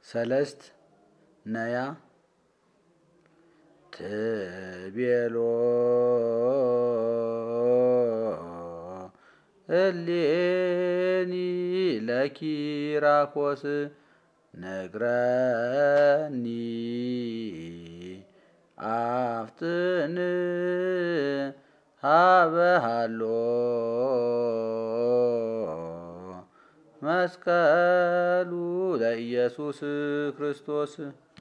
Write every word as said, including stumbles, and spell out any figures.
ሰለስት ነያ ትቤሎ እሌኒ ለኪራኮስ ነግረኒ አፍጥን ሀበሃሎ መስቀሉ ለኢየሱስ ክርስቶስ